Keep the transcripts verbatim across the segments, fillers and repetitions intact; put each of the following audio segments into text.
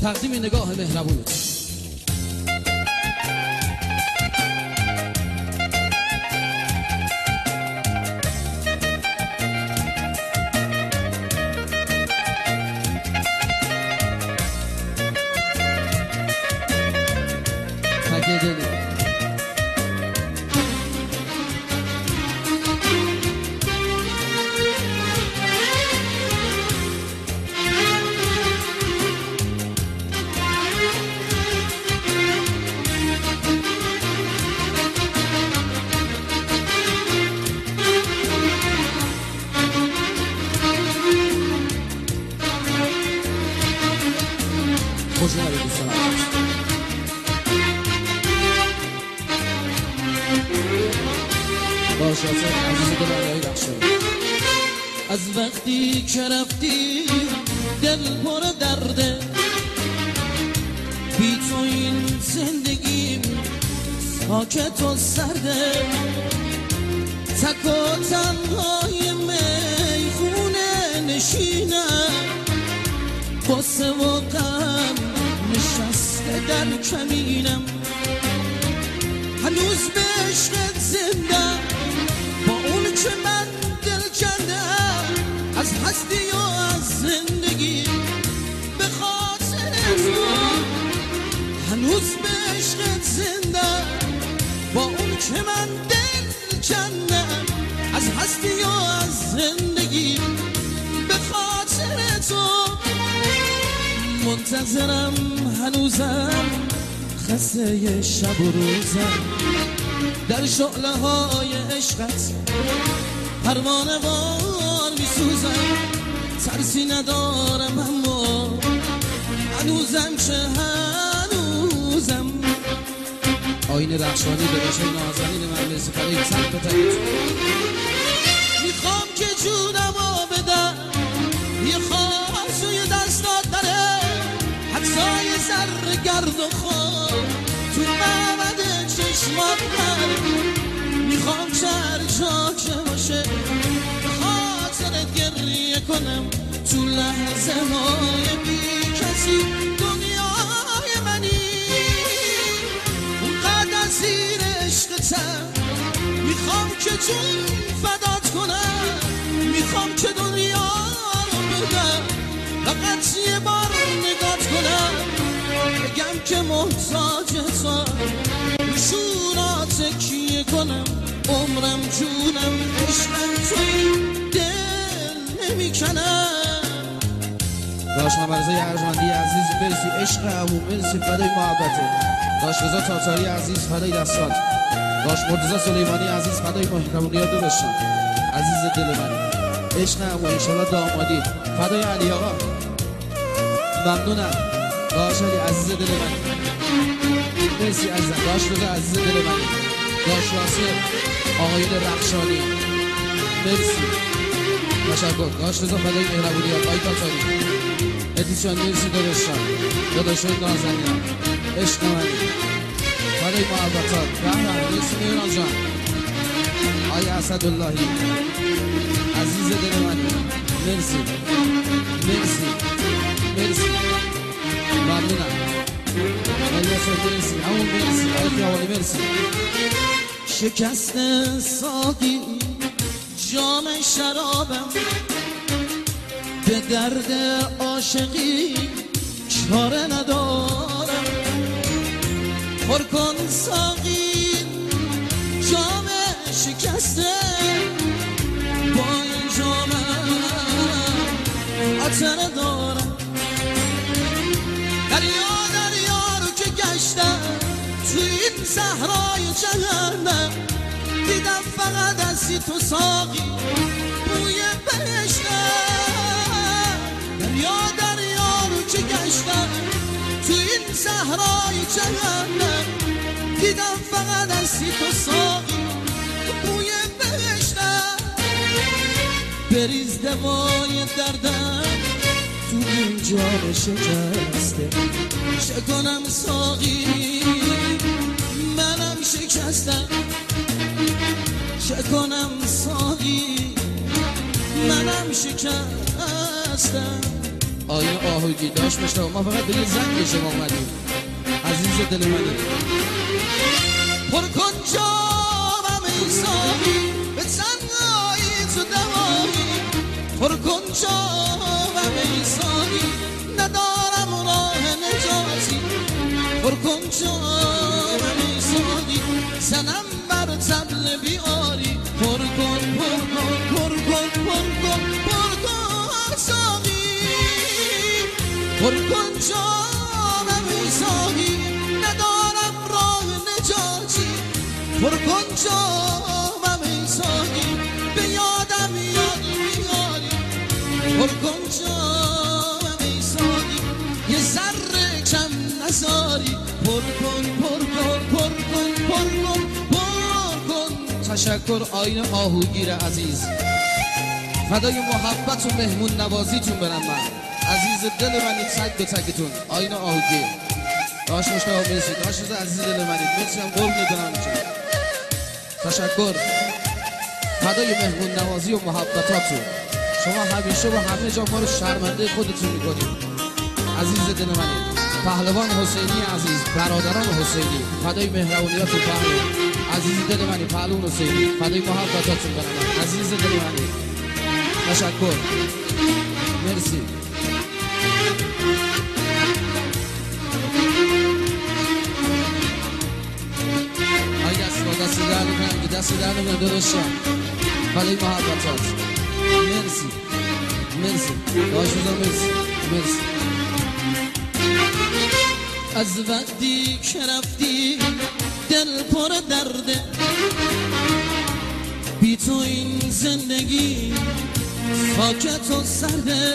تقدیم نگاه مهربونت. خوش اومدید دوستان عزیز. با شاسر عزیز دل آقای رخشانی. از وقتی که رفتی دل پر درده، بی تو این زندگیم ساکت و سرده، تک و تنهای میخونه نشینم، قصه و غم نشسته در کمینم، هنوز به عشقت زنده با اون که من دل کندم، از هستی و از زندگی به خاطر تو، هنوز به عشقت زنده با اون که من دل کندم، از هستی و از زندگی به خاطر تو، منتظرم هنوزم خسته شب و روزم، در شعله های عشقت پروانه وار می سوزم، ترسی ندارم اما هنوزم چه هنوزم. آیین رخشانی به بشه نازنین من مرسی برای تک بتایید. میخوام که جونمو بدم یه خواهد توی دستات داره، حدسای زر گرد و خون تو معبد چشمات داره، میخوام که هر جا که باشه به خاطرت گریه کنم، تو لحظه های بی کسی دنیای منی، اونقدر از زیر عشقتم، میخوام که جون فدات کنم، میخوام که دنیا رو بدم، فقط یه بار نگات کنم، بگم که محتاج تو، شورا تکیه کنم، عمرم جونم عشقم توی دل نمیکنم. داشت مبارزه ارجمندی عزیز مرسی، عشق عمو مرسی، فدای محبته. داشت رضا تاتاری عزیز فدای دستات. داشت مرتضی سلیمانی عزیز فدای مهربونیات داشتن عزیز دل من، عشق عمو انشالله دامادی، فدای علی آقا ممنونم. داشت علی عزیز دل من مرسی عزیزم. داشت رضا عزیز دل من، داشت یاسر آقایون رخشانی مرسی تشکر. داشت رضا فدای مهربونیات آقای تاتاری، ادیسیان مرسی داداشان داداشان نازنینم، عشق منی، فدای محبتات رحمت مرسی میران جان، آقای اسداللهی عزیز دل من مرسی مرسی مرسی ممنونم. مرسی همون مرسی آقای خیابانی مرسی. شکست ساقی جام شرابم، به درد عاشقی چاره ندارم، پر کن ساقی جام شکسته، با این جامم عطر دارم، دریا دریا رو که گشتم تو این صحرای جهنم، دیدم فقط از تو ساقی بوی بهشتم، دریا دریا رو که گشتم تو این صحرای جهنم، دیدم فقط از تو ساقی بوی بهشتم، بریز دوای دردم تو این جام شکسته، چه کنم ساقی منم شکستم، چه کنم ساقی منم شکستم. آینه آهوگی داشت مشتاق ما فقط به یه زنگ شما اومدیم عزیز دل منی پر کن جامم ایسانی به تنهایی تو دوایی پر کن جامم ایسانی ندارم راه نجاتی پر کن جامم ایسانی زنم بر طبل بیاری پر کن پر کن پر کن پر کن پر کن ساقی پر کن جامم ایسانی ندارم راه نجاتی پر کن جامم ایسانی به یادم یادی بیاری پر کن جامم ایسانی یه ذره کم نذاری پر کن پر کن پر کن پر کن پر کن تشکر آینه آهوگیر عزیز فدای محبت و مهمون نوازیتون برم من عزیز دل منید تک به تکتون آینه آهوگیر داشت مشتاق برسید داشت عزیز دل منید مرسی هم قربونت برم تشکر فدای مهمون نوازی و محبتاتون شما همیشه و همه جا ما رو شرمنده خودتون میکنید عزیز دل منید پهلوان حسینی عزیز برادران حسینی فدای مهربونیاتون پهلوان عزیز دل منی پهلوان حسینی فدای محبتاتون برم عزیز دل منی تشکر مرسی های دست با دست در نکنم که دست در نکنم درستم فدای محبتات مرسی مرسی باش بزن مرسی مرسی از وقتی که رفتی دل پر درده بی تو این زندگی ساکت و سرده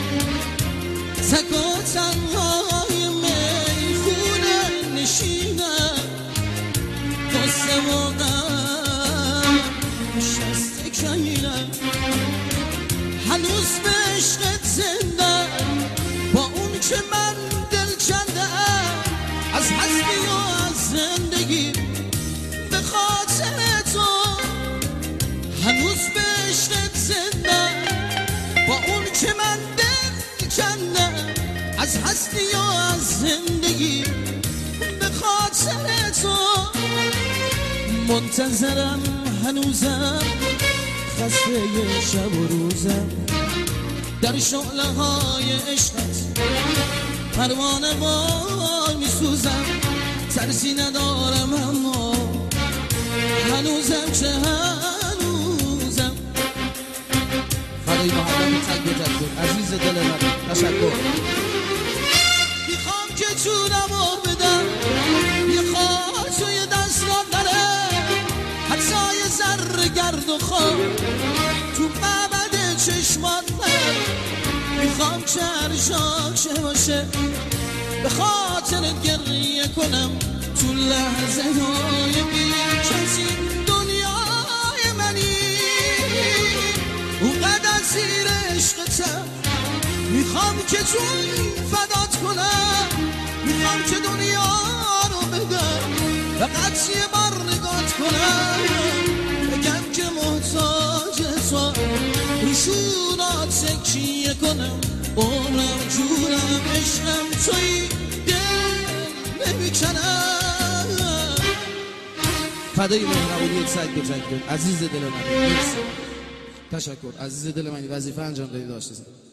تک و تنهای میخونه نشینه قصه و غم شست کنیره هنوز به عشقت زنده با اون که من دل کنده از هستی و از زندگی به خاطر تو هنوز به عشقت زنده با اون که من دل کنده از هستی و از زندگی به خاطر تو منتظرم هنوزم خسته شب و روزم در شعله های عشقت پروانه وای میسوزم ترسی ندارم اما هنوزم چه هنوزم فدای محبت تک به تک عزیز دل من تشکر میخوام که جونمو بدم یه خواهد توی دستم داره حتی یه ذره گرد و خواب تو مبد چشمان داره میخوام که هر شاکشه باشه به خاطرت گریه کنم تو لحظه های بی کسی دنیای منی اونقدر زیر عشقتم میخوام که جون فدات کنم میخوام که دنیا رو بدم فقط یه بار نگات کنم بگم که محتاج تو روشونات سکیه کنم عمرم جونم عشقم توی دل نمیکنم فدای مهربونی تک به تک عزیز دل من تشکر عزیز دل من وظیفه انجام دادی داشت